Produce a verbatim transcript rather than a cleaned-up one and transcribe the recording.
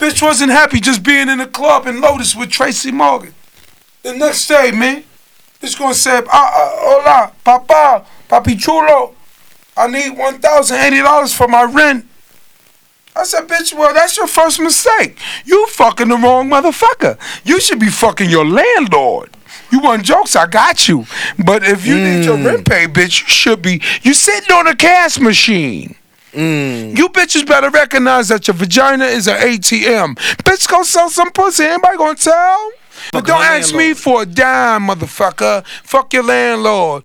Bitch wasn't happy just being in the club in Lotus with Tracy Morgan. The next day, man, bitch gonna say, ah, ah, hola, papa, papi chulo, I need one thousand eighty dollars for my rent. I said, bitch, well, that's your first mistake. You fucking the wrong motherfucker. You should be fucking your landlord. You want jokes, I got you. But if you mm. need your rent paid, bitch, you should be, you sitting on a cash machine. Mm. You bitches better recognize that your vagina is an A T M. Bitch, go sell some pussy. Anybody gonna tell? But don't ask me for a dime, motherfucker. Fuck your landlord.